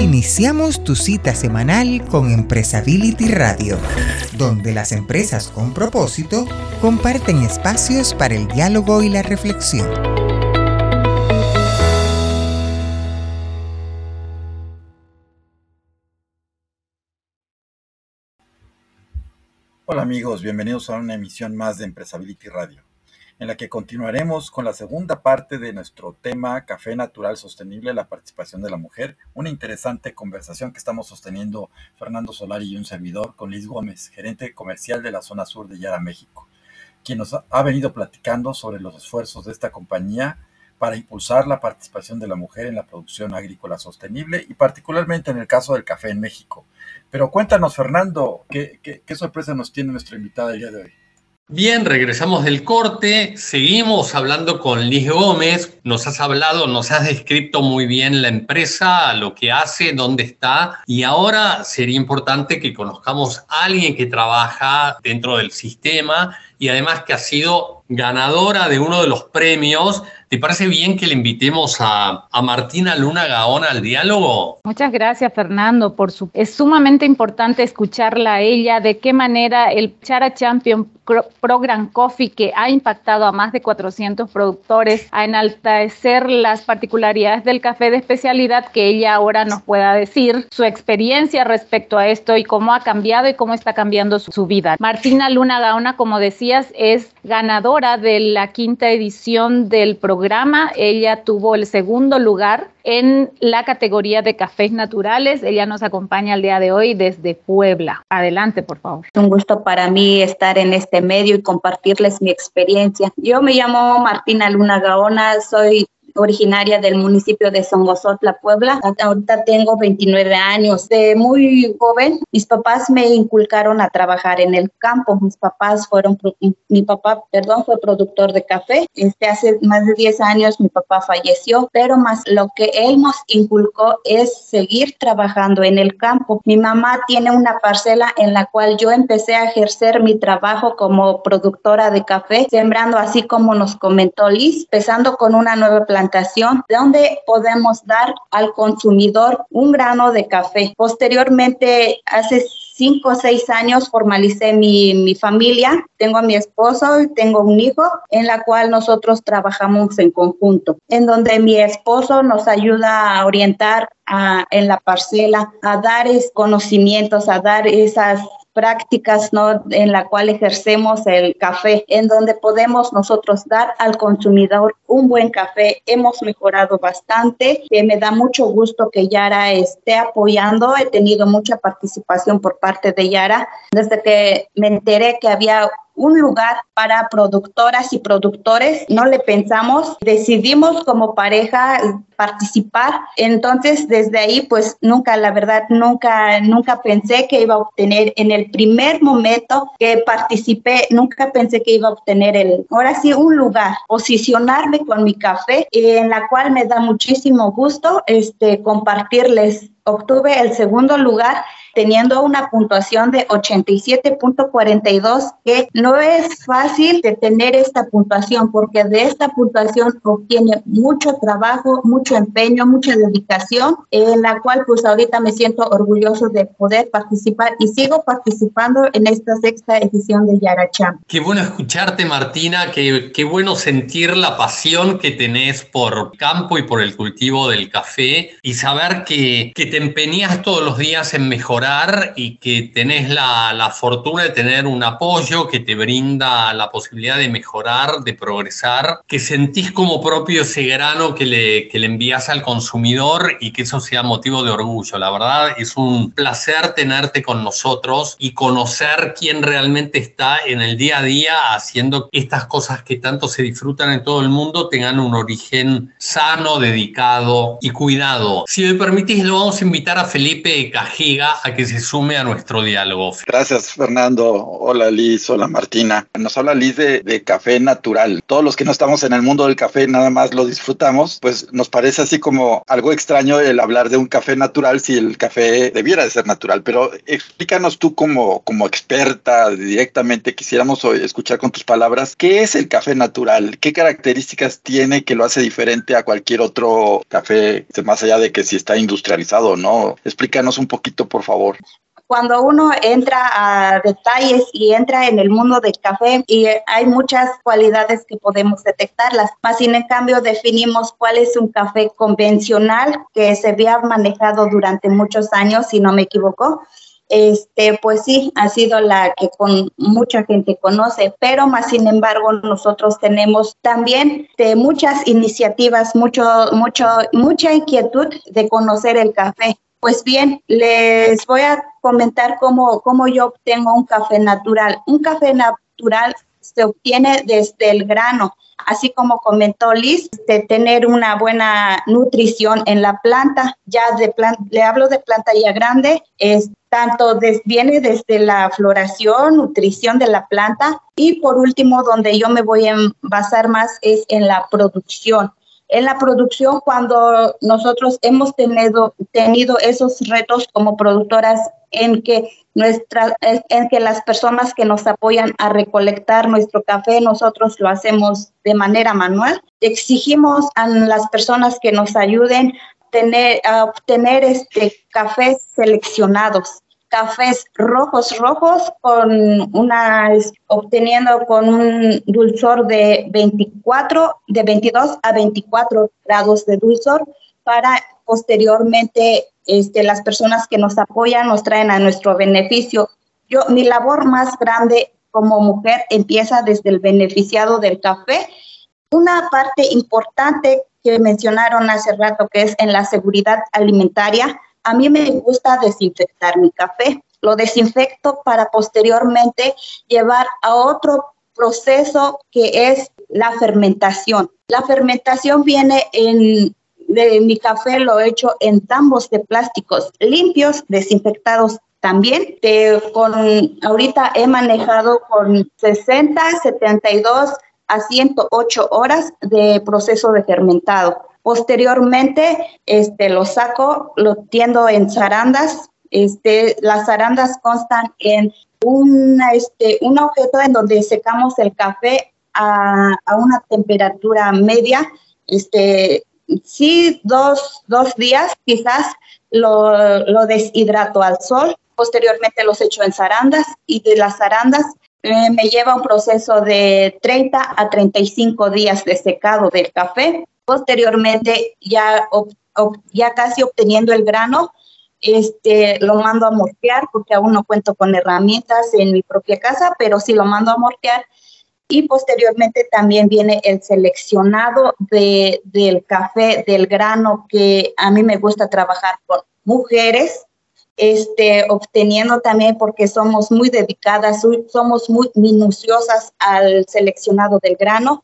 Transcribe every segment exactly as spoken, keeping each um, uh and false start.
Iniciamos tu cita semanal con Empresability Radio, donde las empresas con propósito comparten espacios para el diálogo y la reflexión. Hola amigos, bienvenidos a una emisión más de Empresability Radio, en la que continuaremos con la segunda parte de nuestro tema Café Natural Sostenible, la participación de la mujer. Una interesante conversación que estamos sosteniendo Fernando Solari y un servidor con Liz Gómez, gerente comercial de la zona sur de Yara, México, quien nos ha venido platicando sobre los esfuerzos de esta compañía para impulsar la participación de la mujer en la producción agrícola sostenible y particularmente en el caso del café en México. Pero cuéntanos, Fernando, ¿qué, qué, qué sorpresa nos tiene nuestra invitada el día de hoy? Bien, regresamos del corte, seguimos hablando con Liz Gómez. Nos has hablado, nos has descrito muy bien la empresa, lo que hace, dónde está, y ahora sería importante que conozcamos a alguien que trabaja dentro del sistema y además que ha sido ganadora de uno de los premios. ¿Te parece bien que le invitemos a, a Martina Luna Gaona al diálogo? Muchas gracias, Fernando. Por su... Es sumamente importante escucharla a ella, de qué manera el Yara Champion Program Coffee, que ha impactado a más de cuatrocientos productores, a enaltecer las particularidades del café de especialidad, que ella ahora nos pueda decir su experiencia respecto a esto y cómo ha cambiado y cómo está cambiando su, su vida. Martina Luna Gaona, como decías, es ganadora de la quinta edición del programa. Ella tuvo el segundo lugar en la categoría de cafés naturales. Ella nos acompaña el día de hoy desde Puebla. Adelante, por favor. Es un gusto para mí estar en este medio y compartirles mi experiencia. Yo me llamo Martina Luna Gaona, soy originaria del municipio de Songozotla, Puebla. Ahorita tengo veintinueve años. De muy joven, mis papás me inculcaron a trabajar en el campo. Mis papás fueron, mi papá, perdón, fue productor de café. Este, hace más de diez años mi papá falleció, pero más lo que él nos inculcó es seguir trabajando en el campo. Mi mamá tiene una parcela en la cual yo empecé a ejercer mi trabajo como productora de café, sembrando así como nos comentó Liz, empezando con una nueva plantación donde podemos dar al consumidor un grano de café. Posteriormente, hace cinco o seis años formalicé mi, mi familia. Tengo a mi esposo y tengo un hijo en la cual nosotros trabajamos en conjunto, en donde mi esposo nos ayuda a orientar a, en la parcela, a dar es, conocimientos, a dar esas prácticas, ¿no?, en la cual ejercemos el café, en donde podemos nosotros dar al consumidor un buen café. Hemos mejorado bastante, que me da mucho gusto que Yara esté apoyando. He tenido mucha participación por parte de Yara desde que me enteré que había un lugar para productoras y productores. No le pensamos, decidimos como pareja participar. Entonces, desde ahí, pues nunca, la verdad, nunca, nunca pensé que iba a obtener en el primer momento que participé, nunca pensé que iba a obtener el, ahora sí, un lugar, posicionarme con mi café, en la cual me da muchísimo gusto este, compartirles. Obtuve el segundo lugar teniendo una puntuación de ochenta y siete punto cuarenta y dos, que no es fácil de tener esta puntuación, porque de esta puntuación obtiene mucho trabajo, mucho empeño, mucha dedicación, en la cual pues ahorita me siento orgulloso de poder participar y sigo participando en esta sexta edición de Yara Champ. Qué bueno escucharte, Martina, qué, qué bueno sentir la pasión que tenés por campo y por el cultivo del café y saber que, que te empeñas todos los días en mejorar y que tenés la, la fortuna de tener un apoyo que te brinda la posibilidad de mejorar, de progresar, que sentís como propio ese grano que le, que le envías al consumidor y que eso sea motivo de orgullo. La verdad es un placer tenerte con nosotros y conocer quién realmente está en el día a día haciendo que estas cosas que tanto se disfrutan en todo el mundo tengan un origen sano, dedicado y cuidado. Si me permitís, lo vamos a invitar a Felipe Cajiga, a a que se sume a nuestro diálogo. Gracias, Fernando. Hola, Liz. Hola, Martina. Nos habla Liz de, de Café Natural. Todos los que no estamos en el mundo del café nada más lo disfrutamos, pues nos parece así como algo extraño el hablar de un café natural si el café debiera de ser natural. Pero explícanos tú como, como experta directamente, quisiéramos hoy escuchar con tus palabras, ¿qué es el café natural? ¿Qué características tiene que lo hace diferente a cualquier otro café, más allá de que si está industrializado o no? Explícanos un poquito, por favor. Cuando uno entra a detalles y entra en el mundo del café, y hay muchas cualidades que podemos detectarlas, más sin en cambio definimos cuál es un café convencional que se había manejado durante muchos años, si no me equivoco. Este, pues sí, ha sido la que con mucha gente conoce, pero más sin embargo nosotros tenemos también de muchas iniciativas, mucho, mucho, mucha inquietud de conocer el café. Pues bien, les voy a comentar cómo, cómo yo obtengo un café natural. Un café natural se obtiene desde el grano, así como comentó Liz, de tener una buena nutrición en la planta. Ya de plan, le hablo de planta ya grande, es tanto des, viene desde la floración, nutrición de la planta, y por último, donde yo me voy a basar más es en la producción. En la producción, cuando nosotros hemos tenido, tenido esos retos como productoras en que, nuestra, en que las personas que nos apoyan a recolectar nuestro café, nosotros lo hacemos de manera manual. Exigimos a las personas que nos ayuden tener, a obtener este, cafés seleccionados. Cafés rojos, rojos, con una, obteniendo con un dulzor de veinticuatro, de veintidós a veinticuatro grados de dulzor, para posteriormente este, las personas que nos apoyan nos traen a nuestro beneficio. Yo, mi labor más grande como mujer empieza desde el beneficiado del café. Una parte importante que mencionaron hace rato, que es en la seguridad alimentaria. A mí me gusta desinfectar mi café. Lo desinfecto para posteriormente llevar a otro proceso que es la fermentación. La fermentación viene en, de mi café lo he hecho en tambos de plásticos limpios, desinfectados también. De, con, ahorita he manejado con sesenta, setenta y dos a ciento ocho horas de proceso de fermentado. Posteriormente, este, lo saco, lo tiendo en zarandas. Este, las zarandas constan en una, este, un objeto en donde secamos el café a, a una temperatura media. Este, sí, dos, dos días quizás lo, lo deshidrato al sol. Posteriormente los echo en zarandas, y de las zarandas eh, me lleva un proceso de treinta a treinta y cinco días de secado del café. Posteriormente, ya, ob, ob, ya casi obteniendo el grano, este, lo mando a mortear, porque aún no cuento con herramientas en mi propia casa, pero sí lo mando a mortear. Y posteriormente también viene el seleccionado de, del café, del grano, que a mí me gusta trabajar con mujeres, este, obteniendo también, porque somos muy dedicadas, somos muy minuciosas al seleccionado del grano.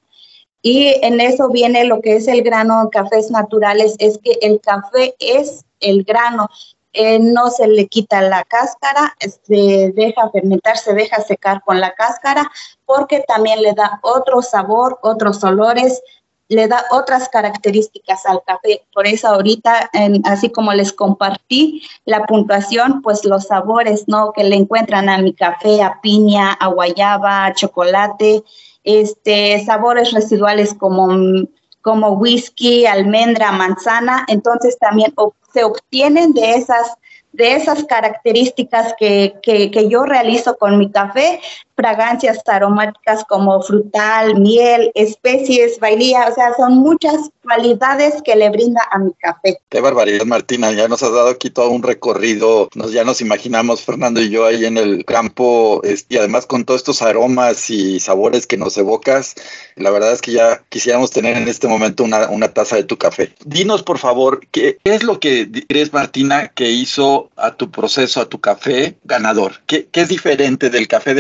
Y en eso viene lo que es el grano en cafés naturales, es que el café es el grano, eh, no se le quita la cáscara, se deja fermentar, se deja secar con la cáscara, porque también le da otro sabor, otros olores, le da otras características al café. Por eso ahorita, en, así como les compartí la puntuación, pues los sabores, ¿no?, que le encuentran a mi café, a piña, a guayaba, a chocolate, Este, sabores residuales como, como whisky, almendra, manzana. Entonces también ob, se obtienen de esas, de esas características que, que, que yo realizo con mi café, fragancias aromáticas como frutal, miel, especies, vainilla, o sea, son muchas cualidades que le brinda a mi café. Qué barbaridad, Martina, ya nos has dado aquí todo un recorrido, nos, ya nos imaginamos, Fernando y yo, ahí en el campo, es, y además con todos estos aromas y sabores que nos evocas, la verdad es que ya quisiéramos tener en este momento una, una taza de tu café. Dinos, por favor, ¿qué es lo que crees, Martina, que hizo a tu proceso, a tu café ganador? ¿Qué, qué es diferente del café de Martina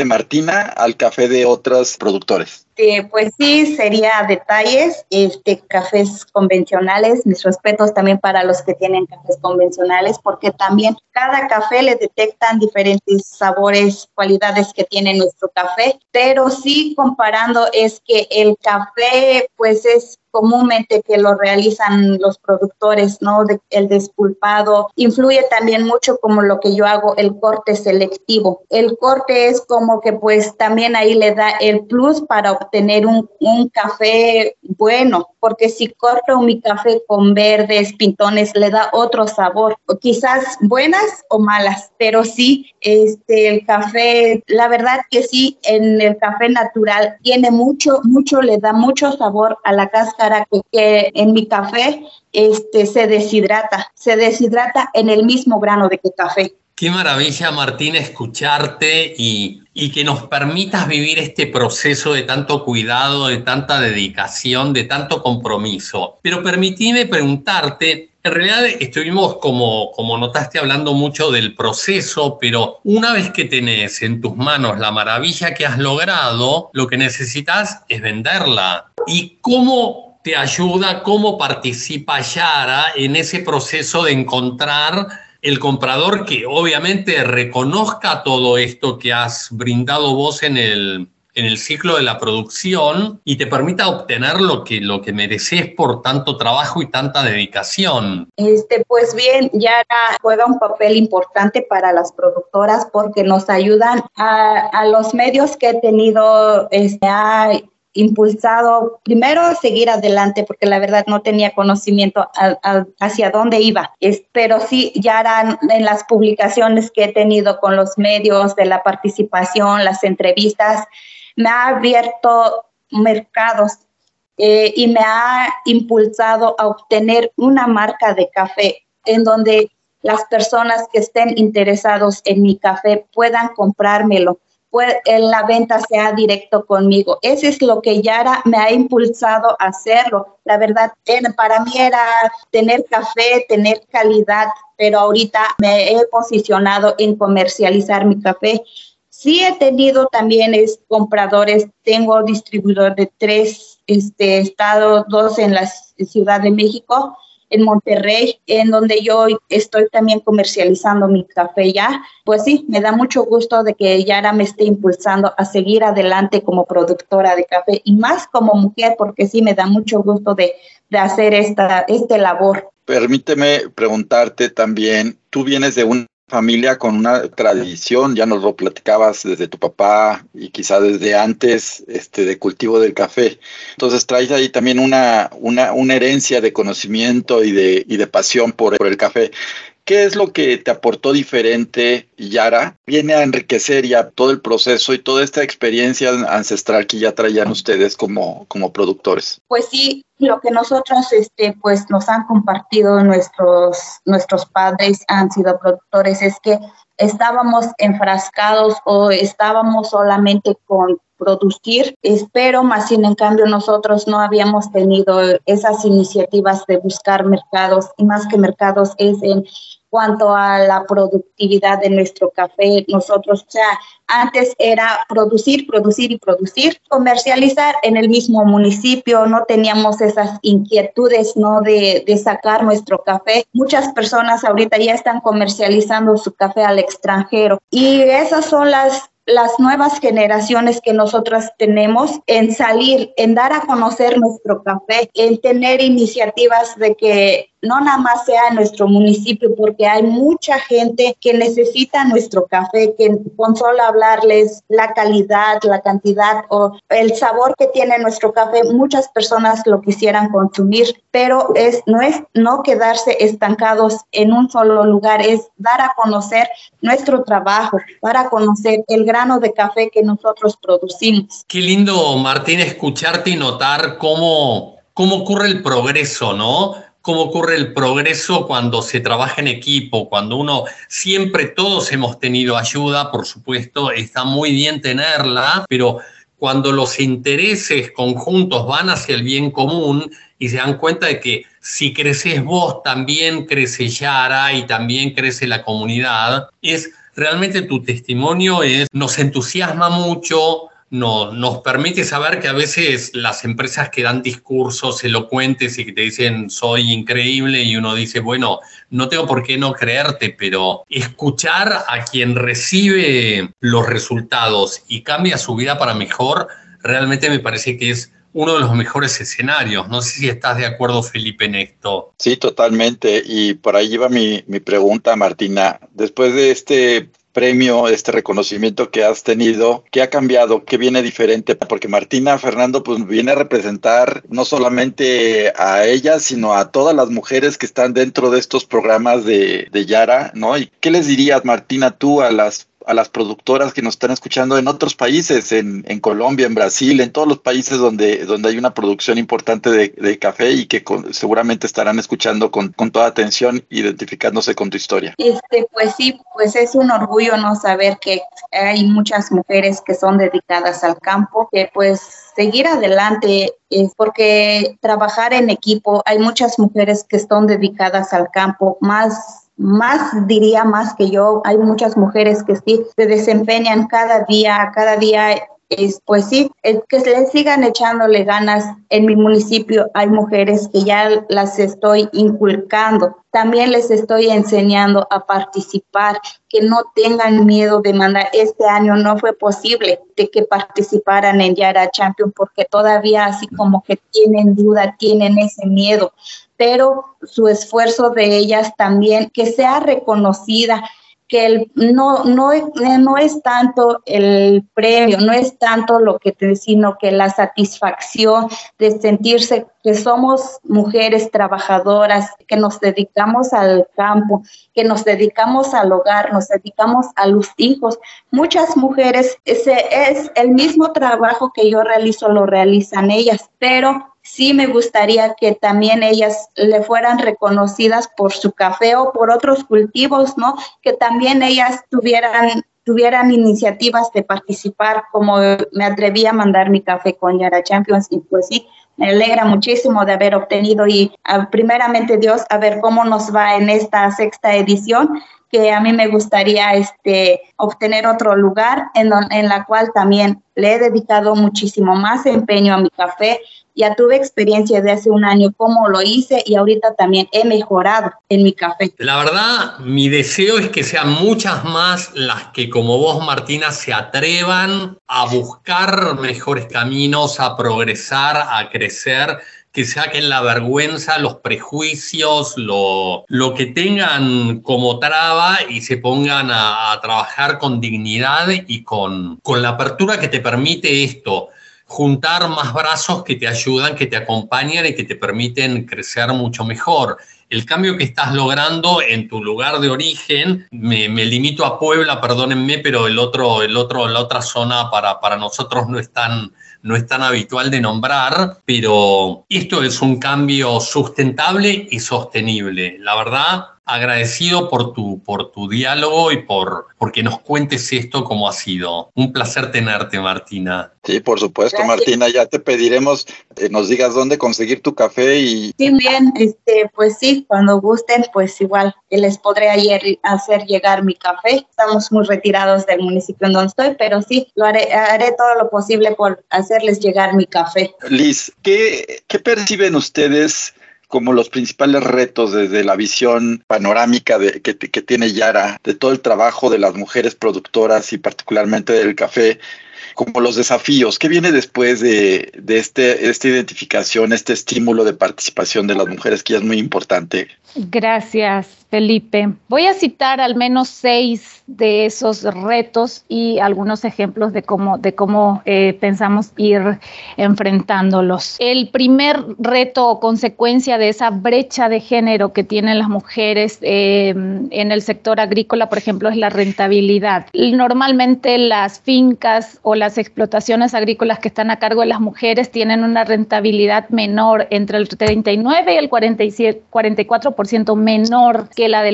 Martina al café de otros productores? Eh, pues sí, sería detalles, este, cafés convencionales, mis respetos también para los que tienen cafés convencionales, porque también cada café le detectan diferentes sabores, cualidades que tiene nuestro café, pero sí comparando es que el café pues es comúnmente que lo realizan los productores, ¿no? De, el despulpado influye también mucho como lo que yo hago, el corte selectivo. El corte es como que pues también ahí le da el plus para obtener un, un café bueno, porque si corto mi café con verdes, pintones, le da otro sabor, o quizás buenas o malas, pero sí, este, el café, la verdad que sí, en el café natural tiene mucho, mucho, le da mucho sabor a la cáscara que, que en mi café este, se deshidrata, se deshidrata en el mismo grano de café. Qué maravilla, Martina, escucharte y, y que nos permitas vivir este proceso de tanto cuidado, de tanta dedicación, de tanto compromiso. Pero permitime preguntarte, en realidad estuvimos, como, como notaste, hablando mucho del proceso, pero una vez que tenés en tus manos la maravilla que has logrado, lo que necesitas es venderla. ¿Y cómo te ayuda, cómo participa Yara en ese proceso de encontrar el comprador que obviamente reconozca todo esto que has brindado vos en el, en el ciclo de la producción y te permita obtener lo que, lo que mereces por tanto trabajo y tanta dedicación? Este, pues bien, Yara juega un papel importante para las productoras porque nos ayudan a, a los medios que he tenido, este, a impulsado primero a seguir adelante porque la verdad no tenía conocimiento a, a, hacia dónde iba, es, pero sí ya en las publicaciones que he tenido con los medios de la participación, las entrevistas, me ha abierto mercados eh, y me ha impulsado a obtener una marca de café en donde las personas que estén interesados en mi café puedan comprármelo, en la venta sea directo conmigo. Eso es lo que Yara me ha impulsado a hacerlo. La verdad, para mí era tener café, tener calidad, pero ahorita me he posicionado en comercializar mi café. Sí he tenido también es, compradores, tengo distribuidor de tres este, estados, dos en la Ciudad de México, en Monterrey, en donde yo estoy también comercializando mi café ya. Pues sí, me da mucho gusto de que Yara me esté impulsando a seguir adelante como productora de café y más como mujer, porque sí me da mucho gusto de, de hacer esta, esta labor. Permíteme preguntarte también, tú vienes de un familia con una tradición, ya nos lo platicabas desde tu papá y quizá desde antes este, de cultivo del café. Entonces traes ahí también una, una, una herencia de conocimiento y de, y de pasión por, por el café. ¿Qué es lo que te aportó diferente, Yara? Viene a enriquecer ya todo el proceso y toda esta experiencia ancestral que ya traían ustedes como, como productores. Pues sí, lo que nosotros este, pues nos han compartido nuestros, nuestros padres han sido productores es que estábamos enfrascados o estábamos solamente con producir, espero, más sin en cambio nosotros no habíamos tenido esas iniciativas de buscar mercados y más que mercados es en cuanto a la productividad de nuestro café. Nosotros, o sea, antes era producir, producir y producir, comercializar en el mismo municipio, no teníamos esas inquietudes, ¿no? De, de sacar nuestro café. Muchas personas ahorita ya están comercializando su café al extranjero y esas son las las nuevas generaciones que nosotras tenemos en salir, en dar a conocer nuestro café, en tener iniciativas de que no nada más sea en nuestro municipio, porque hay mucha gente que necesita nuestro café, que con solo hablarles la calidad, la cantidad o el sabor que tiene nuestro café, muchas personas lo quisieran consumir, pero es, no es no quedarse estancados en un solo lugar, es dar a conocer nuestro trabajo, dar a conocer el grano de café que nosotros producimos. Qué lindo, Martín, escucharte y notar cómo, cómo ocurre el progreso, ¿no? Cómo ocurre el progreso cuando se trabaja en equipo, cuando uno, siempre todos hemos tenido ayuda, por supuesto, está muy bien tenerla, pero cuando los intereses conjuntos van hacia el bien común y se dan cuenta de que si creces vos, también crece Yara y también crece la comunidad, es realmente tu testimonio es, nos entusiasma mucho, no, nos permite saber que a veces las empresas que dan discursos elocuentes y que te dicen soy increíble y uno dice, bueno, no tengo por qué no creerte, pero escuchar a quien recibe los resultados y cambia su vida para mejor, realmente me parece que es uno de los mejores escenarios. No sé si estás de acuerdo, Felipe, en esto. Sí, totalmente. Y por ahí iba mi, mi pregunta, Martina. Después de este premio, este reconocimiento que has tenido, ¿qué ha cambiado? ¿Qué viene diferente? Porque Martina Fernando pues viene a representar no solamente a ella, sino a todas las mujeres que están dentro de estos programas de, de Yara, ¿no? ¿Y qué les dirías, Martina, tú a las a las productoras que nos están escuchando en otros países, en, en Colombia, en Brasil, en todos los países donde, donde hay una producción importante de, de café y que con, seguramente estarán escuchando con, con toda atención, identificándose con tu historia? Este, pues sí, pues es un orgullo no saber que hay muchas mujeres que son dedicadas al campo, que pues seguir adelante es porque trabajar en equipo, hay muchas mujeres que están dedicadas al campo, más Más, diría más que yo, hay muchas mujeres que sí se desempeñan cada día, cada día, es, pues sí, es que le sigan echándole ganas. En mi municipio hay mujeres que ya las estoy inculcando, también les estoy enseñando a participar, que no tengan miedo de mandar. Este año no fue posible de que participaran en Yara Champion porque todavía así como que tienen duda, tienen ese miedo, pero su esfuerzo de ellas también, que sea reconocida, que el, no, no, no es tanto el premio, no es tanto lo que te, sino que la satisfacción de sentirse que somos mujeres trabajadoras, que nos dedicamos al campo, que nos dedicamos al hogar, nos dedicamos a los hijos. Muchas mujeres, ese es el mismo trabajo que yo realizo, lo realizan ellas, pero sí me gustaría que también ellas le fueran reconocidas por su café o por otros cultivos, ¿no? Que también ellas tuvieran, tuvieran iniciativas de participar, como me atreví a mandar mi café con Yara Champions, y pues sí, me alegra muchísimo de haber obtenido y a, primeramente Dios, a ver cómo nos va en esta sexta edición, que a mí me gustaría este, obtener otro lugar en, don, en la cual también le he dedicado muchísimo más empeño a mi café. Ya tuve experiencia de hace un año cómo lo hice y ahorita también he mejorado en mi café. La verdad, mi deseo es que sean muchas más las que como vos, Martina, se atrevan a buscar mejores caminos, a progresar, a crecer, que saquen la vergüenza, los prejuicios, lo, lo que tengan como traba y se pongan a, a trabajar con dignidad y con, con la apertura que te permite esto. Juntar más brazos que te ayudan, que te acompañan y que te permiten crecer mucho mejor. El cambio que estás logrando en tu lugar de origen, me, me limito a Puebla, perdónenme, pero el otro, el otro, la otra zona para, para nosotros no es tan, no es tan habitual de nombrar, pero esto es un cambio sustentable y sostenible. La verdad, agradecido por tu, por tu diálogo y por porque nos cuentes esto como ha sido. Un placer tenerte, Martina. Sí, por supuesto, Gracias. Martina, ya te pediremos eh, nos digas dónde conseguir tu café y... Sí, bien, este, pues sí, cuando gusten, pues igual les podré ayer hacer llegar mi café. Estamos muy retirados del municipio en donde estoy, pero sí, lo haré, haré todo lo posible por hacerles llegar mi café. Liz, ¿qué, qué perciben ustedes como los principales retos desde la visión panorámica de, que, que tiene Yara, de todo el trabajo de las mujeres productoras y particularmente del café, como los desafíos? ¿Qué viene después de, de este, esta identificación, este estímulo de participación de las mujeres, que ya es muy importante? Gracias, Felipe. Voy a citar al menos seis de esos retos y algunos ejemplos de cómo, de cómo eh, pensamos ir enfrentándolos. El primer reto o consecuencia de esa brecha de género que tienen las mujeres eh, en el sector agrícola, por ejemplo, es la rentabilidad. Normalmente las fincas o las explotaciones agrícolas que están a cargo de las mujeres tienen una rentabilidad menor, entre el treinta y nueve y el cuarenta y siete, cuarenta y cuatro por ciento menor que la de los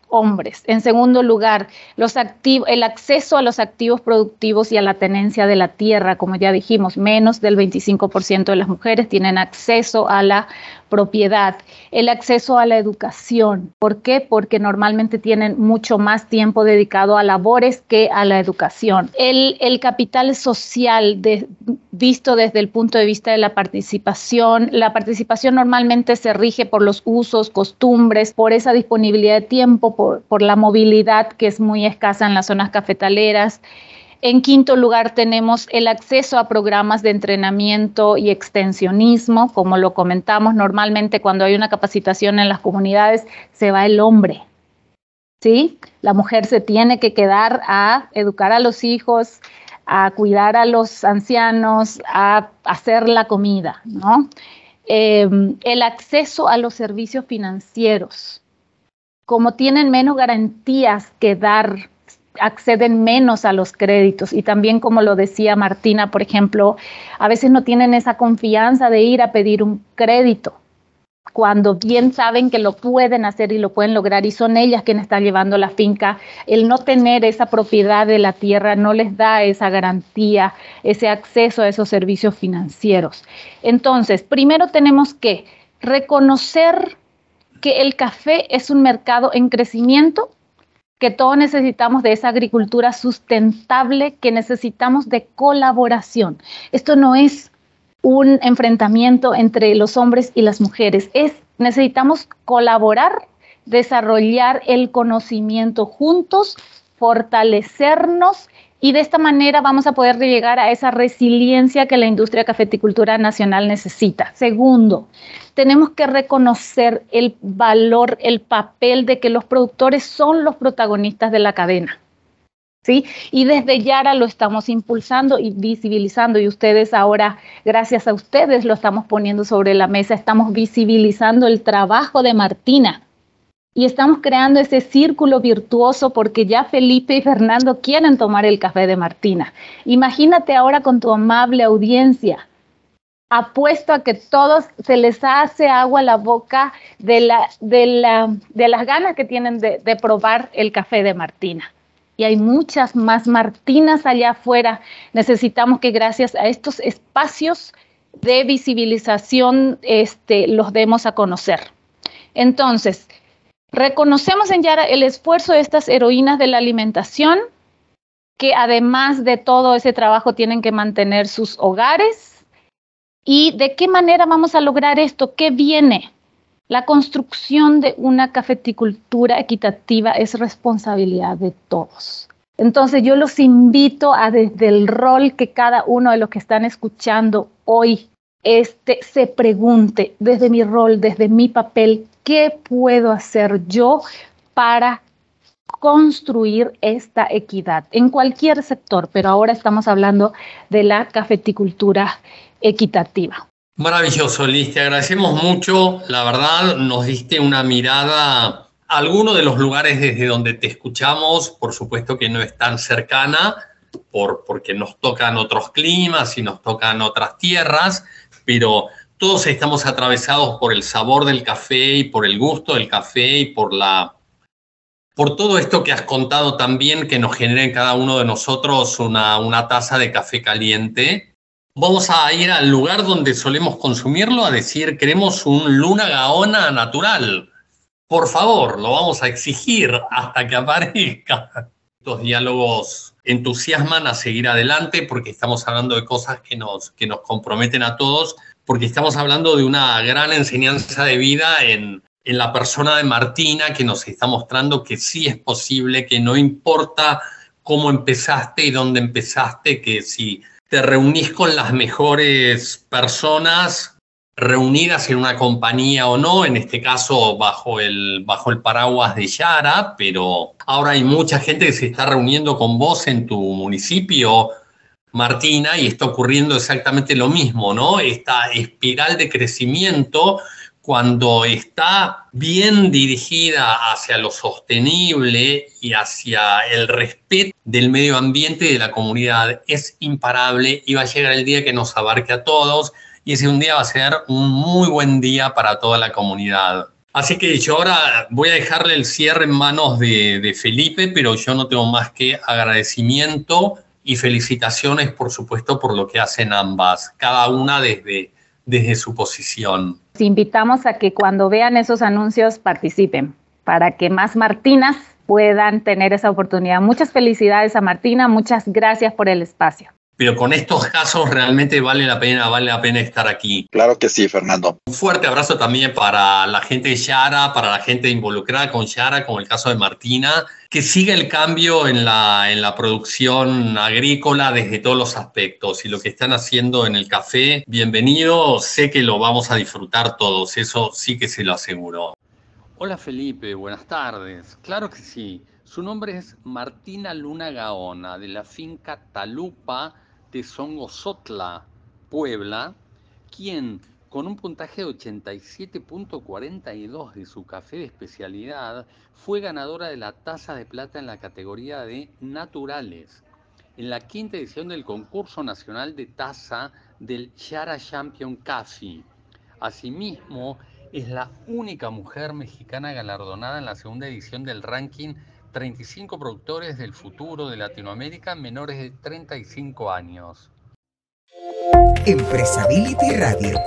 hombres. En segundo lugar, los activos, el acceso a los activos productivos y a la tenencia de la tierra. Como ya dijimos, menos del veinticinco por ciento de las mujeres tienen acceso a la propiedad. El acceso a la educación. ¿Por qué? Porque normalmente tienen mucho más tiempo dedicado a labores que a la educación. El, el capital social de, visto desde el punto de vista de la participación. La participación normalmente se rige por los usos, costumbres, por esa disponibilidad de tiempo, por, por la movilidad que es muy escasa en las zonas cafetaleras. En quinto lugar, tenemos el acceso a programas de entrenamiento y extensionismo. Como lo comentamos, normalmente cuando hay una capacitación en las comunidades, se va el hombre, ¿sí? La mujer se tiene que quedar a educar a los hijos, a cuidar a los ancianos, a hacer la comida, ¿no? Eh, el acceso a los servicios financieros. Como tienen menos garantías que dar, acceden menos a los créditos, y también, como lo decía Martina, por ejemplo, a veces no tienen esa confianza de ir a pedir un crédito cuando bien saben que lo pueden hacer y lo pueden lograr, y son ellas quienes están llevando la finca. El no tener esa propiedad de la tierra no les da esa garantía, ese acceso a esos servicios financieros. Entonces, primero tenemos que reconocer que el café es un mercado en crecimiento, que todos necesitamos de esa agricultura sustentable, que necesitamos de colaboración. Esto no es un enfrentamiento entre los hombres y las mujeres, es necesitamos colaborar, desarrollar el conocimiento juntos, fortalecernos, y de esta manera vamos a poder llegar a esa resiliencia que la industria cafeticultura nacional necesita. Segundo, tenemos que reconocer el valor, el papel de que los productores son los protagonistas de la cadena, ¿sí? Y desde Yara lo estamos impulsando y visibilizando, y ustedes ahora, gracias a ustedes, lo estamos poniendo sobre la mesa, estamos visibilizando el trabajo de Martina. Y estamos creando ese círculo virtuoso, porque ya Felipe y Fernando quieren tomar el café de Martina. Imagínate ahora con tu amable audiencia. Apuesto a que todos se les hace agua a la boca de, la, de, la, de las ganas que tienen de, de probar el café de Martina. Y hay muchas más Martinas allá afuera. Necesitamos que, gracias a estos espacios de visibilización, este, los demos a conocer. Entonces, reconocemos en Yara el esfuerzo de estas heroínas de la alimentación, que además de todo ese trabajo tienen que mantener sus hogares. ¿Y de qué manera vamos a lograr esto? ¿Qué viene? La construcción de una cafeticultura equitativa es responsabilidad de todos. Entonces yo los invito a, desde el rol que cada uno de los que están escuchando hoy este, se pregunte, desde mi rol, desde mi papel, ¿qué puedo hacer yo para construir esta equidad en cualquier sector? Pero ahora estamos hablando de la cafeticultura equitativa. Maravilloso, Liz, te agradecemos mucho. La verdad, nos diste una mirada a algunos de los lugares desde donde te escuchamos. Por supuesto que no es tan cercana, por, porque nos tocan otros climas y nos tocan otras tierras, pero todos estamos atravesados por el sabor del café y por el gusto del café y por, la, por todo esto que has contado también, que nos genera en cada uno de nosotros una, una taza de café caliente. Vamos a ir al lugar donde solemos consumirlo, a decir, queremos un Luna Gaona natural. Por favor, lo vamos a exigir hasta que aparezca. Estos diálogos entusiasman a seguir adelante, porque estamos hablando de cosas que nos, que nos comprometen a todos, porque estamos hablando de una gran enseñanza de vida en, en la persona de Martina, que nos está mostrando que sí es posible, que no importa cómo empezaste y dónde empezaste, que si te reunís con las mejores personas, reunidas en una compañía o no, en este caso bajo el, bajo el paraguas de Yara, pero ahora hay mucha gente que se está reuniendo con vos en tu municipio, Martina, y está ocurriendo exactamente lo mismo, ¿no? Esta espiral de crecimiento, cuando está bien dirigida hacia lo sostenible y hacia el respeto del medio ambiente y de la comunidad, es imparable, y va a llegar el día que nos abarque a todos, y ese un día va a ser un muy buen día para toda la comunidad. Así que yo ahora voy a dejarle el cierre en manos de, de Felipe, pero yo no tengo más que agradecimiento y felicitaciones, por supuesto, por lo que hacen ambas, cada una desde, desde su posición. Los invitamos a que cuando vean esos anuncios participen, para que más Martinas puedan tener esa oportunidad. Muchas felicidades a Martina, muchas gracias por el espacio. Pero con estos casos realmente vale la pena, vale la pena estar aquí. Claro que sí, Fernando. Un fuerte abrazo también para la gente de Yara, para la gente involucrada con Yara, como el caso de Martina. Que siga el cambio en la, en la producción agrícola desde todos los aspectos. Y lo que están haciendo en el café, bienvenido. Sé que lo vamos a disfrutar todos, eso sí que se lo aseguro. Hola Felipe, buenas tardes. Claro que sí. Su nombre es Martina Luna Gaona, de la finca Talupa de Songosotla, Puebla, quien con un puntaje de ochenta y siete punto cuarenta y dos de su café de especialidad fue ganadora de la taza de plata en la categoría de naturales, en la quinta edición del concurso nacional de taza del Yara Champion Coffee. Asimismo, es la única mujer mexicana galardonada en la segunda edición del ranking treinta y cinco productores del futuro de Latinoamérica menores de treinta y cinco años. Empresability Radio.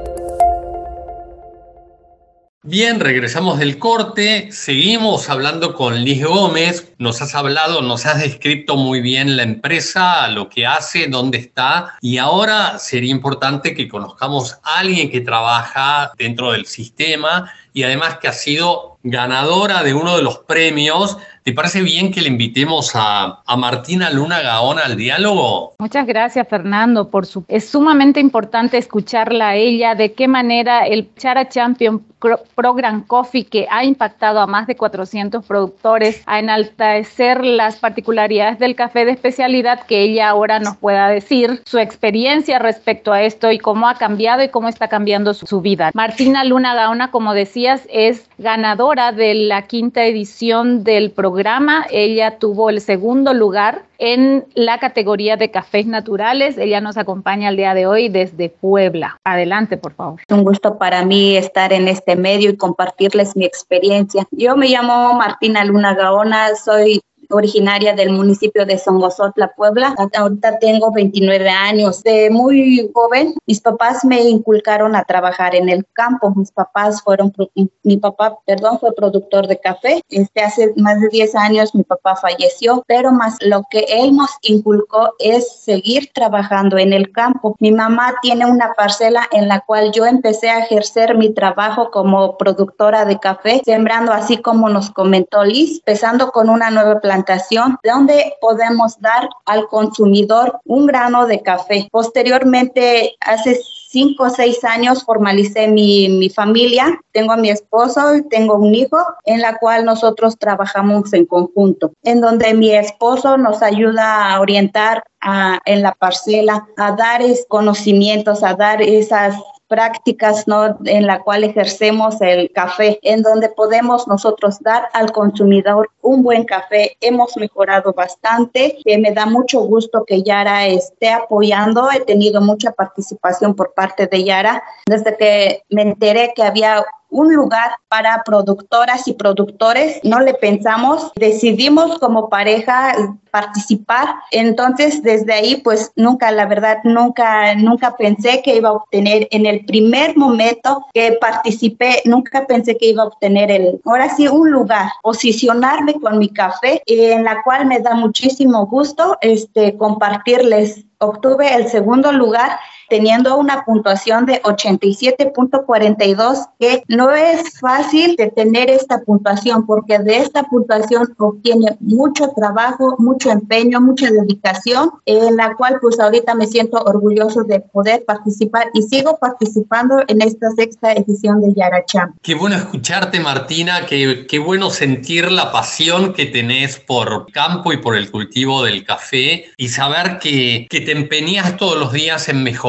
Bien, regresamos del corte, seguimos hablando con Liz Gómez. Nos has hablado, nos has descrito muy bien la empresa, lo que hace, dónde está, y ahora sería importante que conozcamos a alguien que trabaja dentro del sistema y además que ha sido ganadora de uno de los premios. ¿Te parece bien que le invitemos a, a Martina Luna Gaona al diálogo? Muchas gracias, Fernando. Por su... Es sumamente importante escucharla a ella, de qué manera el Yara Champion Program Coffee, que ha impactado a más de cuatrocientos productores, a enaltecer las particularidades del café de especialidad, que ella ahora nos pueda decir su experiencia respecto a esto y cómo ha cambiado y cómo está cambiando su, su vida. Martina Luna Gaona, como decías, es ganadora de la quinta edición del programa. Ella tuvo el segundo lugar en la categoría de cafés naturales. Ella nos acompaña el día de hoy desde Puebla. Adelante, por favor. Es un gusto para mí estar en este medio y compartirles mi experiencia. Yo me llamo Martina Luna Gaona, soy originaria del municipio de Songosotla, Puebla. Ahorita tengo veintinueve años. De muy joven, mis papás me inculcaron a trabajar en el campo. Mis papás fueron, mi papá, perdón, fue productor de café. Este, hace más de diez años mi papá falleció, pero más lo que él nos inculcó es seguir trabajando en el campo. Mi mamá tiene una parcela en la cual yo empecé a ejercer mi trabajo como productora de café, sembrando así como nos comentó Liz, empezando con una nueva plantación donde podemos dar al consumidor un grano de café. Posteriormente, hace cinco o seis años formalicé mi, mi familia. Tengo a mi esposo y tengo un hijo en la cual nosotros trabajamos en conjunto, en donde mi esposo nos ayuda a orientar a, en la parcela, a dar es, conocimientos, a dar esas prácticas, ¿no?, en la cual ejercemos el café, en donde podemos nosotros dar al consumidor un buen café. Hemos mejorado bastante, que me da mucho gusto que Yara esté apoyando. He tenido mucha participación por parte de Yara desde que me enteré que había un lugar para productoras y productores. No le pensamos, decidimos como pareja participar. Entonces, desde ahí, pues nunca, la verdad, nunca, nunca pensé que iba a obtener en el primer momento que participé, nunca pensé que iba a obtener el, ahora sí, un lugar, posicionarme con mi café, en la cual me da muchísimo gusto este, compartirles. Obtuve el segundo lugar teniendo una puntuación de ochenta y siete punto cuarenta y dos, que no es fácil de tener esta puntuación, porque de esta puntuación obtiene mucho trabajo, mucho empeño, mucha dedicación, en la cual pues ahorita me siento orgulloso de poder participar y sigo participando en esta sexta edición de Yara Champ. Qué bueno escucharte, Martina, qué, qué bueno sentir la pasión que tenés por campo y por el cultivo del café y saber que, que te empeñas todos los días en mejorar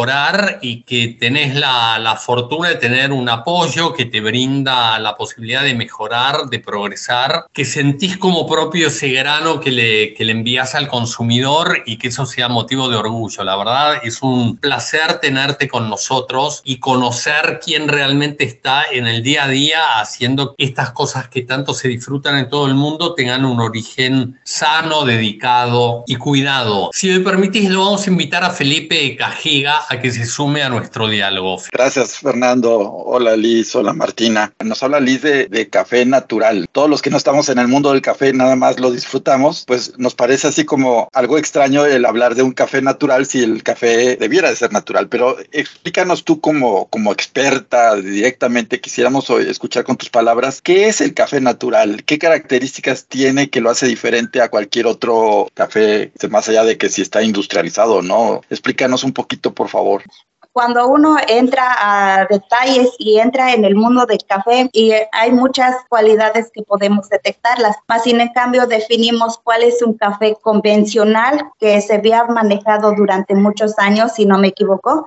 mejorar y que tenés la, la fortuna de tener un apoyo que te brinda la posibilidad de mejorar, de progresar, que sentís como propio ese grano que le, que le envías al consumidor y que eso sea motivo de orgullo. La verdad es un placer tenerte con nosotros y conocer quién realmente está en el día a día haciendo que estas cosas que tanto se disfrutan en todo el mundo tengan un origen sano, dedicado y cuidado. Si me permitís, lo vamos a invitar a Felipe Cajiga a que se sume a nuestro diálogo. Gracias, Fernando. Hola, Liz. Hola, Martina. Nos habla Liz de, de Café Natural. Todos los que no estamos en el mundo del café nada más lo disfrutamos, pues nos parece así como algo extraño el hablar de un café natural si el café debiera de ser natural. Pero explícanos tú como, como experta directamente, quisiéramos escuchar con tus palabras, ¿qué es el café natural? ¿Qué características tiene que lo hace diferente a cualquier otro café, más allá de que si está industrializado o no? Explícanos un poquito, por favor. Cuando uno entra a detalles y entra en el mundo del café, y hay muchas cualidades que podemos detectarlas, más sin en cambio definimos cuál es un café convencional que se había manejado durante muchos años, si no me equivoco.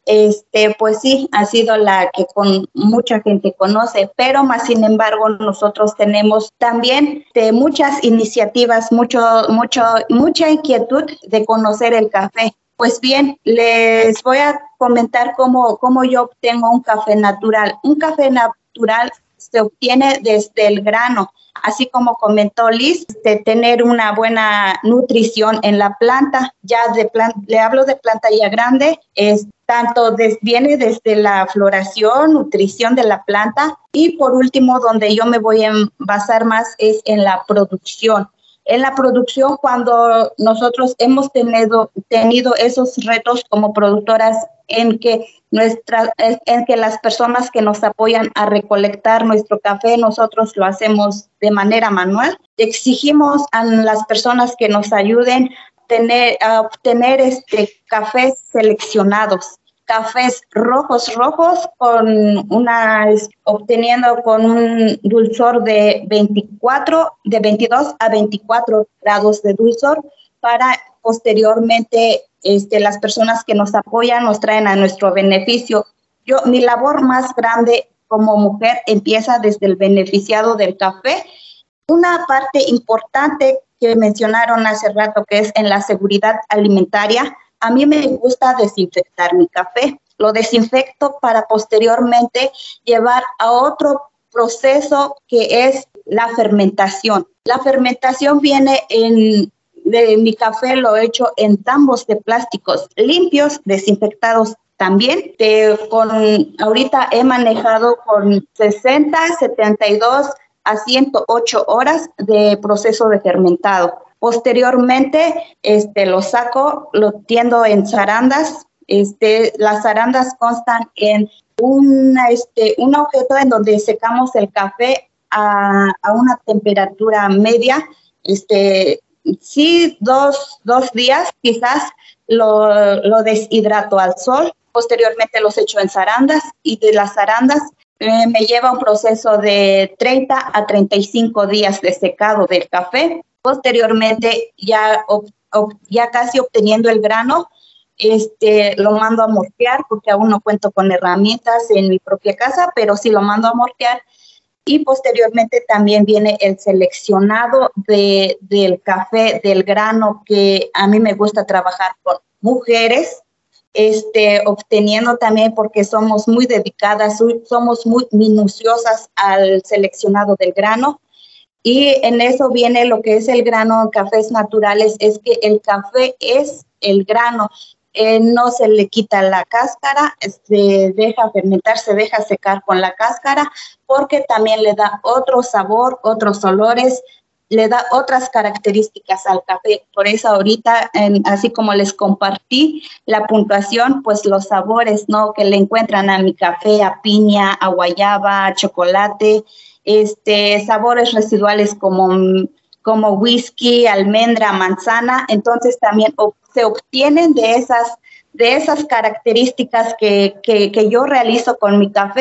Este, pues sí, ha sido la que con mucha gente conoce, pero más sin embargo nosotros tenemos también de muchas iniciativas, mucho, mucho, mucha inquietud de conocer el café. Pues bien, les voy a comentar cómo, cómo yo obtengo un café natural. Un café natural se obtiene desde el grano, así como comentó Liz, de tener una buena nutrición en la planta. Ya de plan, le hablo de planta ya grande, es tanto des, viene desde la floración, nutrición de la planta, y por último, donde yo me voy a basar más es en la producción. En la producción, cuando nosotros hemos tenido, tenido esos retos como productoras en que, nuestra, en que las personas que nos apoyan a recolectar nuestro café, nosotros lo hacemos de manera manual, exigimos a las personas que nos ayuden tener, a obtener este, cafés seleccionados. Cafés rojos, rojos, con una, obteniendo con un dulzor de veinticuatro, de veintidós a veinticuatro grados de dulzor, para posteriormente este, las personas que nos apoyan nos traen a nuestro beneficio. Yo, mi labor más grande como mujer empieza desde el beneficiado del café. Una parte importante que mencionaron hace rato, que es en la seguridad alimentaria. A mí me gusta desinfectar mi café. Lo desinfecto para posteriormente llevar a otro proceso que es la fermentación. La fermentación viene en, de mi café lo he hecho en tambos de plásticos limpios, desinfectados también. De, con, ahorita he manejado con sesenta, setenta y dos a ciento ocho horas de proceso de fermentado. Posteriormente, este, lo saco, lo tiendo en zarandas. Este, las zarandas constan en una, este, un objeto en donde secamos el café a, a una temperatura media. Este, sí, dos, dos días quizás lo, lo deshidrato al sol. Posteriormente los echo en zarandas y de las zarandas eh, me lleva un proceso de treinta a treinta y cinco días de secado del café. Posteriormente, ya, ob, ob, ya casi obteniendo el grano, este, lo mando a mortear, porque aún no cuento con herramientas en mi propia casa, pero sí lo mando a mortear. Y posteriormente también viene el seleccionado de, del café, del grano, que a mí me gusta trabajar con mujeres, este, obteniendo también, porque somos muy dedicadas, somos muy minuciosas al seleccionado del grano. Y en eso viene lo que es el grano en cafés naturales, es que el café es el grano, eh, no se le quita la cáscara, se deja fermentar, se deja secar con la cáscara, porque también le da otro sabor, otros olores, le da otras características al café. Por eso ahorita, en, así como les compartí la puntuación, pues los sabores, ¿no?, que le encuentran a mi café, a piña, a guayaba, a chocolate, este, sabores residuales como, como whisky, almendra, manzana. Entonces también ob, se obtienen de esas, de esas características que, que, que yo realizo con mi café,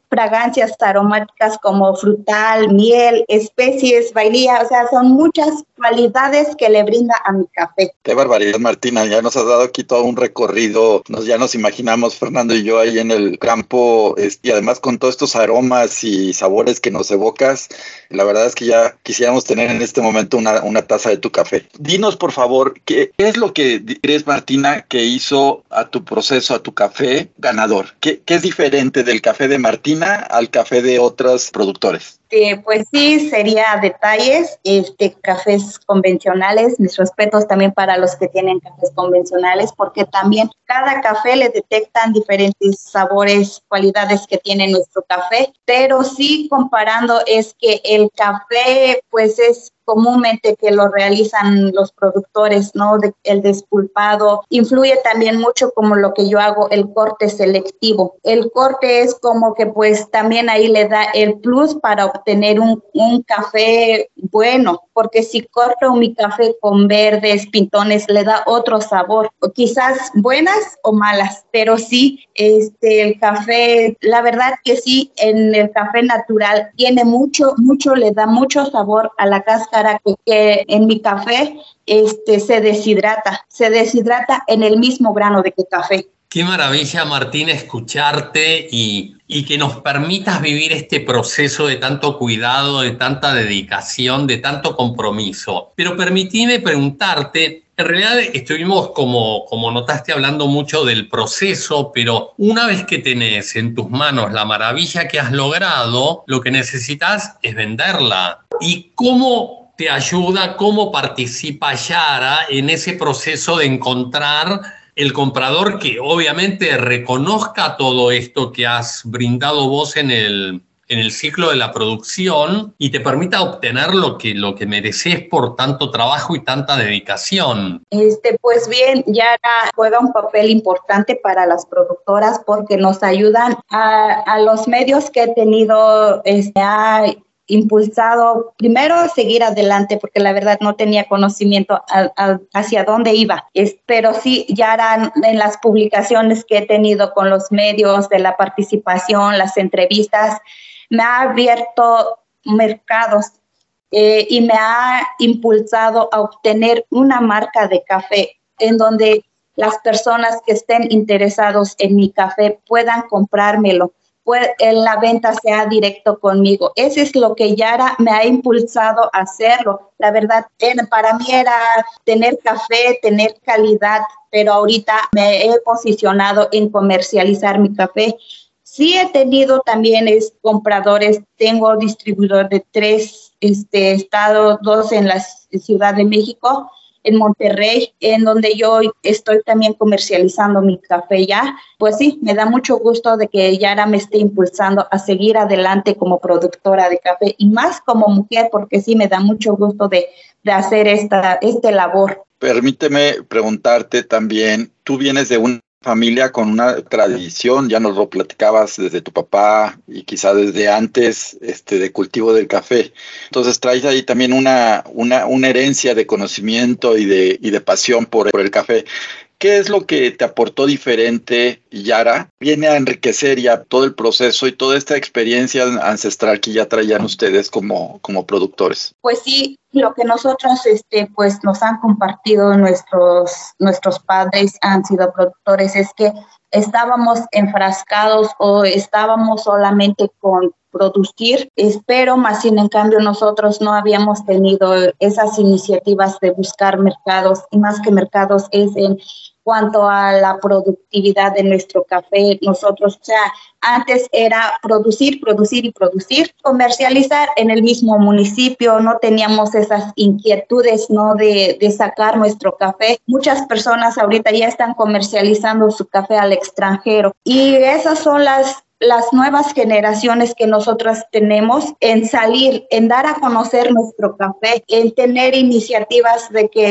fragancias aromáticas como frutal, miel, especies, vainilla, o sea, son muchas cualidades que le brinda a mi café. Qué barbaridad, Martina, ya nos has dado aquí todo un recorrido, nos, ya nos imaginamos Fernando y yo ahí en el campo, es, y además con todos estos aromas y sabores que nos evocas, la verdad es que ya quisiéramos tener en este momento una, una taza de tu café. Dinos, por favor, ¿qué es lo que crees, Martina, que hizo a tu proceso, a tu café ganador? ¿Qué, qué es diferente del café de Martina al café de otros productores? Eh, pues sí, sería detalles, este, cafés convencionales, mis respetos también para los que tienen cafés convencionales, porque también cada café le detectan diferentes sabores, cualidades que tiene nuestro café, pero sí comparando es que el café pues es comúnmente que lo realizan los productores, ¿no? De, el despulpado. Influye también mucho como lo que yo hago, el corte selectivo. El corte es como que pues también ahí le da el plus para obtener un, un café bueno, porque si corto mi café con verdes, pintones, le da otro sabor, o quizás buenas o malas, pero sí, este, el café, la verdad que sí, en el café natural tiene mucho, mucho, le da mucho sabor a la cáscara que, que en mi café este, se deshidrata, se deshidrata en el mismo grano de que café. Qué maravilla, Martina, escucharte y, y que nos permitas vivir este proceso de tanto cuidado, de tanta dedicación, de tanto compromiso. Pero permitime preguntarte, en realidad estuvimos, como, como notaste, hablando mucho del proceso, pero una vez que tenés en tus manos la maravilla que has logrado, lo que necesitas es venderla. ¿Y cómo te ayuda, cómo participa Yara en ese proceso de encontrar el comprador que obviamente reconozca todo esto que has brindado vos en el, en el ciclo de la producción y te permita obtener lo que, lo que mereces por tanto trabajo y tanta dedicación? Este, pues bien, Yara juega un papel importante para las productoras porque nos ayudan a, a los medios que he tenido, este, a impulsado primero a seguir adelante porque la verdad no tenía conocimiento a, a, hacia dónde iba, es, pero sí ya en las publicaciones que he tenido con los medios de la participación, las entrevistas, me ha abierto mercados eh, y me ha impulsado a obtener una marca de café en donde las personas que estén interesados en mi café puedan comprármelo, pues en la venta sea directo conmigo. Eso es lo que Yara me ha impulsado a hacerlo. La verdad, para mí era tener café, tener calidad, pero ahorita me he posicionado en comercializar mi café. Sí he tenido también es, compradores, tengo distribuidor de tres este, estados, dos en la Ciudad de México, en Monterrey, en donde yo estoy también comercializando mi café ya. Pues sí, me da mucho gusto de que Yara me esté impulsando a seguir adelante como productora de café y más como mujer, porque sí me da mucho gusto de, de hacer esta, esta labor. Permíteme preguntarte también, tú vienes de una familia con una tradición, ya nos lo platicabas desde tu papá y quizá desde antes este, de cultivo del café. Entonces traes ahí también una, una, una herencia de conocimiento y de, y de pasión por, por el café. ¿Qué es lo que te aportó diferente, Yara? Viene a enriquecer ya todo el proceso y toda esta experiencia ancestral que ya traían ustedes como, como productores. Pues sí, lo que nosotros este, pues nos han compartido nuestros, nuestros padres han sido productores es que estábamos enfrascados o estábamos solamente con producir, espero, más sin en cambio nosotros no habíamos tenido esas iniciativas de buscar mercados y más que mercados es en cuanto a la productividad de nuestro café. Nosotros, o sea, antes era producir, producir y producir, comercializar en el mismo municipio, no teníamos esas inquietudes, ¿no? De, de sacar nuestro café. Muchas personas ahorita ya están comercializando su café al extranjero y esas son las las nuevas generaciones que nosotras tenemos en salir, en dar a conocer nuestro café, en tener iniciativas de que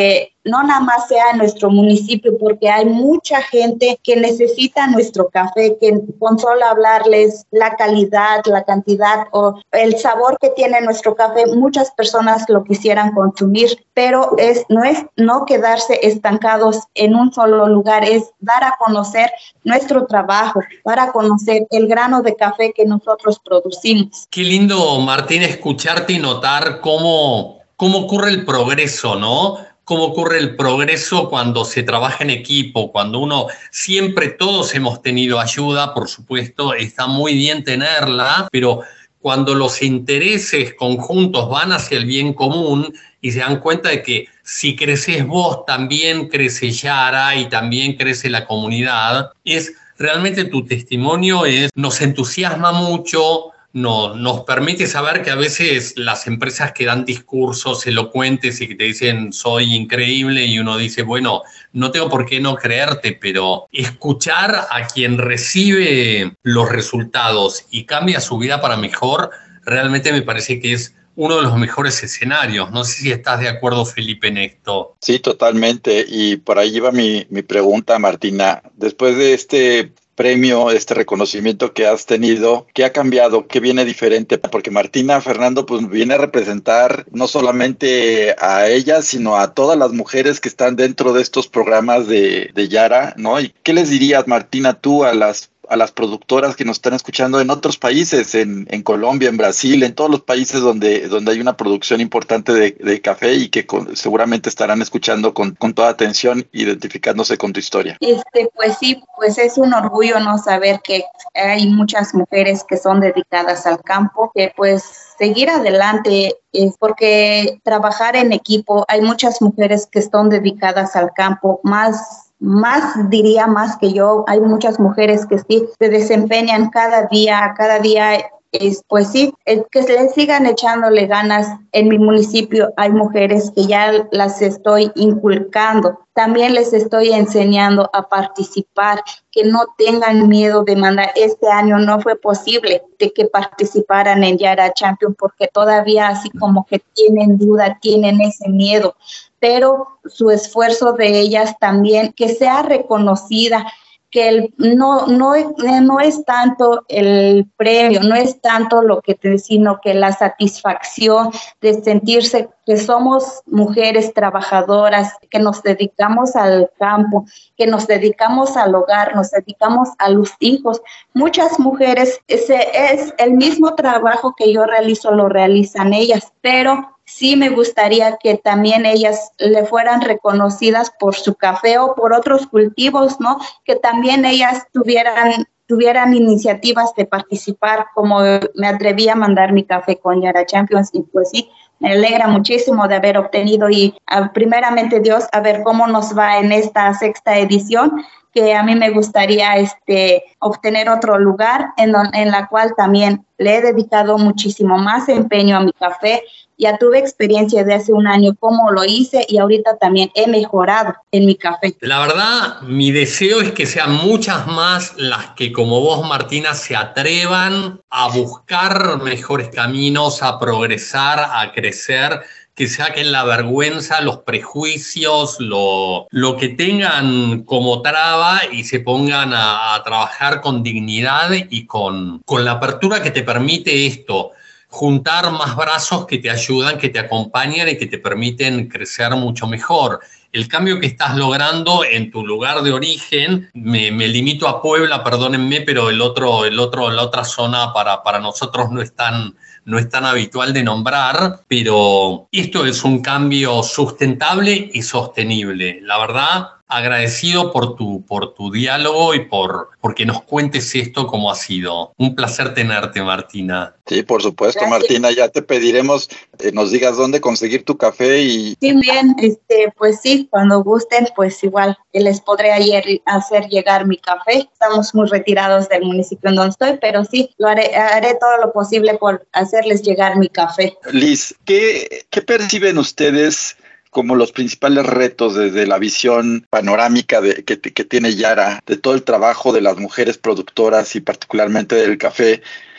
no nada más sea en nuestro municipio, porque hay mucha gente que necesita nuestro café, que con solo hablarles la calidad, la cantidad o el sabor que tiene nuestro café, muchas personas lo quisieran consumir, pero es no es no quedarse estancados en un solo lugar, es dar a conocer nuestro trabajo, dar a conocer el grano de café que nosotros producimos. Qué lindo, Martín, escucharte y notar cómo, cómo ocurre el progreso, ¿no? Cómo ocurre el progreso cuando se trabaja en equipo, cuando uno, siempre todos hemos tenido ayuda, por supuesto, está muy bien tenerla, pero cuando los intereses conjuntos van hacia el bien común y se dan cuenta de que si creces vos, también crece Yara y también crece la comunidad, es realmente tu testimonio, es, nos entusiasma mucho. No, nos permite saber que a veces las empresas que dan discursos elocuentes y que te dicen soy increíble y uno dice, bueno, no tengo por qué no creerte, pero escuchar a quien recibe los resultados y cambia su vida para mejor, realmente me parece que es uno de los mejores escenarios. No sé si estás de acuerdo, Felipe, en esto. Sí, totalmente. Y por ahí iba mi, mi pregunta, Martina. Después de este premio, este reconocimiento que has tenido, ¿qué ha cambiado? ¿Qué viene diferente? Porque Martina Fernando pues viene a representar no solamente a ella, sino a todas las mujeres que están dentro de estos programas de, de Yara, ¿no? ¿Y qué les dirías, Martina, tú a las a las productoras que nos están escuchando en otros países, en, en Colombia, en Brasil, en todos los países donde, donde hay una producción importante de, de café y que con, seguramente estarán escuchando con, con toda atención, identificándose con tu historia? Este, pues sí, pues es un orgullo no saber que hay muchas mujeres que son dedicadas al campo, que pues seguir adelante es porque trabajar en equipo, hay muchas mujeres que están dedicadas al campo, más Más, diría más que yo, hay muchas mujeres que sí se desempeñan cada día, cada día, es, pues sí, es que le sigan echándole ganas. En mi municipio hay mujeres que ya las estoy inculcando, también les estoy enseñando a participar, que no tengan miedo de mandar. Este año no fue posible de que participaran en Yara Champion porque todavía así como que tienen duda, tienen ese miedo, pero su esfuerzo de ellas también, que sea reconocida, que el, no, no, no es tanto el premio, no es tanto lo que te, sino que la satisfacción de sentirse que somos mujeres trabajadoras, que nos dedicamos al campo, que nos dedicamos al hogar, nos dedicamos a los hijos. Muchas mujeres, ese es el mismo trabajo que yo realizo, lo realizan ellas, pero sí me gustaría que también ellas le fueran reconocidas por su café o por otros cultivos, ¿no? Que también ellas tuvieran, tuvieran iniciativas de participar, como me atreví a mandar mi café con Yara Champions, y pues sí, me alegra muchísimo de haber obtenido y a, primeramente Dios, a ver cómo nos va en esta sexta edición, que a mí me gustaría este, obtener otro lugar en, don, en la cual también le he dedicado muchísimo más empeño a mi café. Ya tuve experiencia de hace un año cómo lo hice y ahorita también he mejorado en mi café. La verdad, mi deseo es que sean muchas más las que como vos, Martina, se atrevan a buscar mejores caminos, a progresar, a crecer, que saquen la vergüenza, los prejuicios, lo, lo que tengan como traba y se pongan a, a trabajar con dignidad y con, con la apertura que te permite esto. Juntar más brazos que te ayudan, que te acompañan y que te permiten crecer mucho mejor. El cambio que estás logrando en tu lugar de origen, me, me limito a Puebla, perdónenme, pero el otro, el otro, la otra zona para, para nosotros no es tan, no es tan habitual de nombrar, pero esto es un cambio sustentable y sostenible. La verdad, agradecido por tu, por tu diálogo y por porque nos cuentes esto como ha sido. Un placer tenerte, Martina. Sí, por supuesto, Gracias. Martina, ya te pediremos, eh, nos digas dónde conseguir tu café y... Sí, bien, este, pues sí, cuando gusten, pues igual les podré ayer hacer llegar mi café. Estamos muy retirados del municipio en donde estoy, pero sí, lo haré, haré todo lo posible por hacerles llegar mi café. Liz, ¿qué, qué perciben ustedes como los principales retos desde la visión panorámica de, que, que tiene Yara, de todo el trabajo de las mujeres productoras y particularmente del café?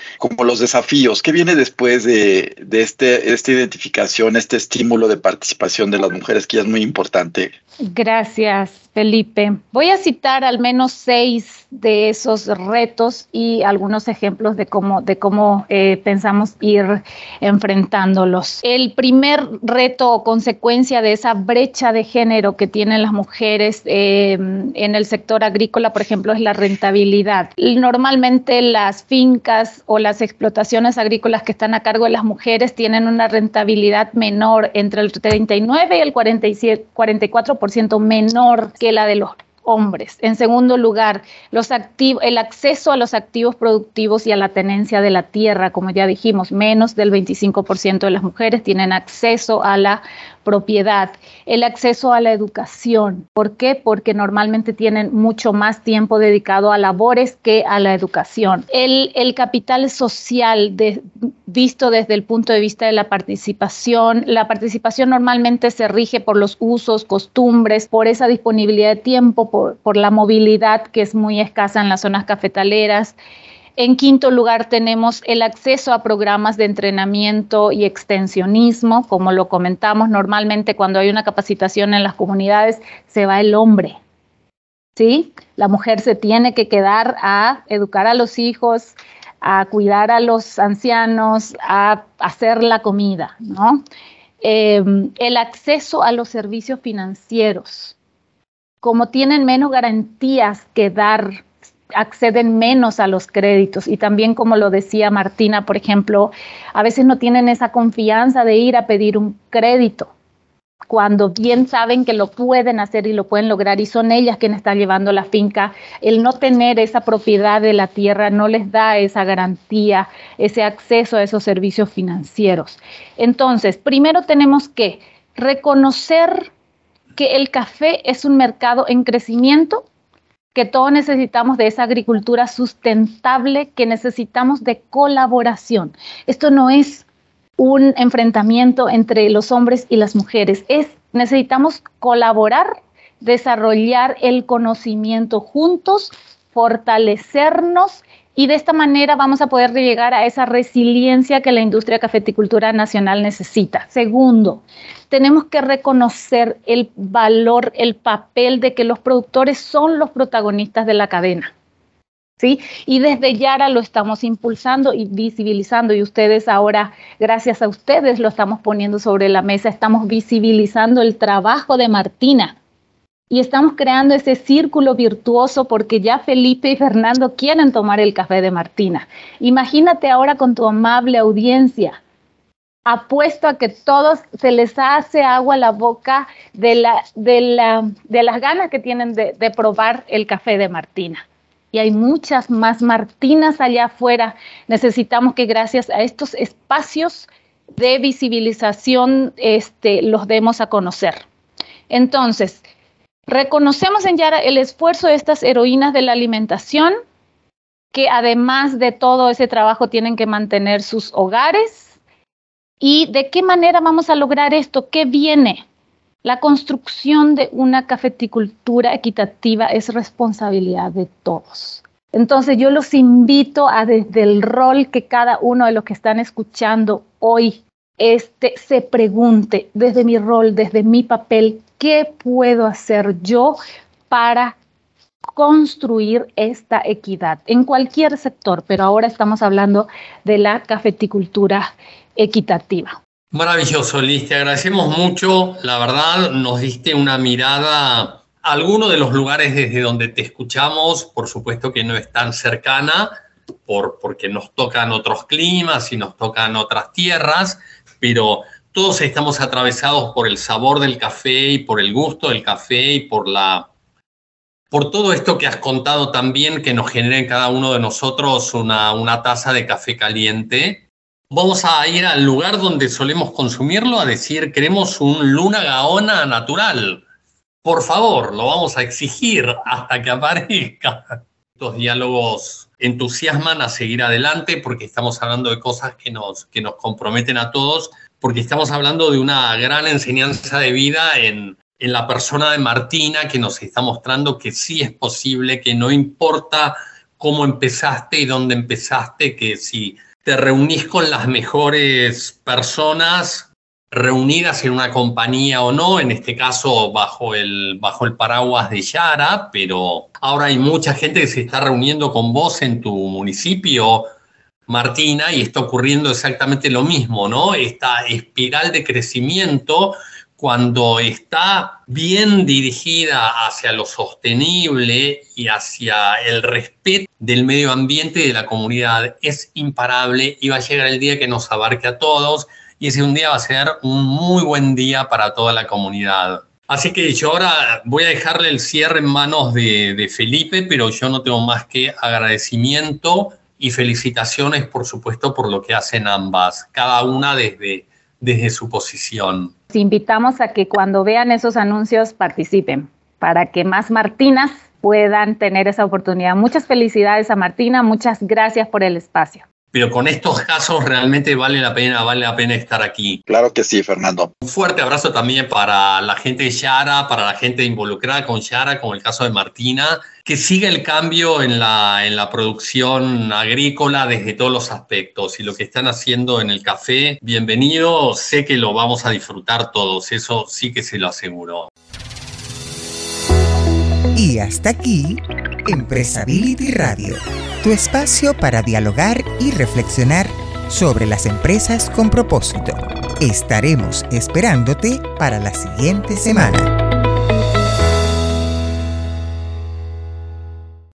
como los desafíos. ¿Qué viene después de, de este, esta identificación, este estímulo de participación de las mujeres, que ya es muy importante? Gracias, Felipe. Voy a citar al menos seis de esos retos y algunos ejemplos de cómo, de cómo eh, pensamos ir enfrentándolos. El primer reto o consecuencia de esa brecha de género que tienen las mujeres eh, en el sector agrícola, por ejemplo, es la rentabilidad. Normalmente las fincas o las explotaciones agrícolas que están a cargo de las mujeres tienen una rentabilidad menor, entre el treinta y nueve y el cuarenta y siete, cuarenta y cuatro por ciento menor que la de los hombres. En segundo lugar, los activos, el acceso a los activos productivos y a la tenencia de la tierra, como ya dijimos, menos del veinticinco por ciento de las mujeres tienen acceso a la propiedad. El acceso a la educación. ¿Por qué? Porque normalmente tienen mucho más tiempo dedicado a labores que a la educación. El, el capital social de, visto desde el punto de vista de la participación. La participación normalmente se rige por los usos, costumbres, por esa disponibilidad de tiempo, por, por la movilidad que es muy escasa en las zonas cafetaleras. En quinto lugar, tenemos el acceso a programas de entrenamiento y extensionismo. Como lo comentamos, normalmente cuando hay una capacitación en las comunidades se va el hombre, ¿sí? La mujer se tiene que quedar a educar a los hijos, a cuidar a los ancianos, a hacer la comida, ¿no? Eh, el acceso a los servicios financieros. Como tienen menos garantías que dar, acceden menos a los créditos, y también, como lo decía Martina, por ejemplo, a veces no tienen esa confianza de ir a pedir un crédito cuando bien saben que lo pueden hacer y lo pueden lograr, y son ellas quienes están llevando la finca. El no tener esa propiedad de la tierra no les da esa garantía, ese acceso a esos servicios financieros. Entonces, primero tenemos que reconocer que el café es un mercado en crecimiento, que todos necesitamos de esa agricultura sustentable, que necesitamos de colaboración. Esto no es un enfrentamiento entre los hombres y las mujeres, es necesitamos colaborar, desarrollar el conocimiento juntos, fortalecernos, y de esta manera vamos a poder llegar a esa resiliencia que la industria cafeticultura nacional necesita. Segundo, tenemos que reconocer el valor, el papel de que los productores son los protagonistas de la cadena, ¿sí? Y desde Yara lo estamos impulsando y visibilizando, y ustedes ahora, gracias a ustedes, lo estamos poniendo sobre la mesa, estamos visibilizando el trabajo de Martina. Y estamos creando ese círculo virtuoso, porque ya Felipe y Fernando quieren tomar el café de Martina. Imagínate ahora con tu amable audiencia. Apuesto a que todos se les hace agua a la boca de, la, de, la, de las ganas que tienen de, de probar el café de Martina. Y hay muchas más Martinas allá afuera. Necesitamos que, gracias a estos espacios de visibilización, este, los demos a conocer. Entonces, reconocemos en Yara el esfuerzo de estas heroínas de la alimentación, que además de todo ese trabajo tienen que mantener sus hogares. ¿Y de qué manera vamos a lograr esto? ¿Qué viene? La construcción de una cafeticultura equitativa es responsabilidad de todos. Entonces yo los invito a, desde el rol que cada uno de los que están escuchando hoy este, se pregunte, desde mi rol, desde mi papel, ¿qué puedo hacer yo para construir esta equidad en cualquier sector? Pero ahora estamos hablando de la cafeticultura equitativa. Maravilloso, Liz, te agradecemos mucho. La verdad, nos diste una mirada a algunos de los lugares desde donde te escuchamos. Por supuesto que no es tan cercana, por, porque nos tocan otros climas y nos tocan otras tierras, pero todos estamos atravesados por el sabor del café y por el gusto del café y por la por todo esto que has contado también, que nos genera en cada uno de nosotros una, una taza de café caliente. Vamos a ir al lugar donde solemos consumirlo, a decir, queremos un Luna Gaona natural. Por favor, lo vamos a exigir hasta que aparezca. Estos diálogos entusiasman a seguir adelante, porque estamos hablando de cosas que nos, que nos comprometen a todos, porque estamos hablando de una gran enseñanza de vida en, en la persona de Martina, que nos está mostrando que sí es posible, que no importa cómo empezaste y dónde empezaste, que si te reunís con las mejores personas reunidas en una compañía o no, en este caso bajo el, bajo el paraguas de Yara, pero ahora hay mucha gente que se está reuniendo con vos en tu municipio, Martina, y está ocurriendo exactamente lo mismo, ¿no? Esta espiral de crecimiento, cuando está bien dirigida hacia lo sostenible y hacia el respeto del medio ambiente y de la comunidad, es imparable y va a llegar el día que nos abarque a todos, y ese un día va a ser un muy buen día para toda la comunidad. Así que yo ahora voy a dejarle el cierre en manos de, de Felipe, pero yo no tengo más que agradecimiento y felicitaciones, por supuesto, por lo que hacen ambas, cada una desde, desde su posición. Los invitamos a que cuando vean esos anuncios participen, para que más Martinas puedan tener esa oportunidad. Muchas felicidades a Martina, muchas gracias por el espacio. Pero con estos casos realmente vale la pena, vale la pena estar aquí. Claro que sí, Fernando. Un fuerte abrazo también para la gente de Yara, para la gente involucrada con Yara, como el caso de Martina. Que siga el cambio en la, en la producción agrícola desde todos los aspectos. Y lo que están haciendo en el café, bienvenido. Sé que lo vamos a disfrutar todos, eso sí que se lo aseguro. Y hasta aquí, Empresability Radio, tu espacio para dialogar y reflexionar sobre las empresas con propósito. Estaremos esperándote para la siguiente semana.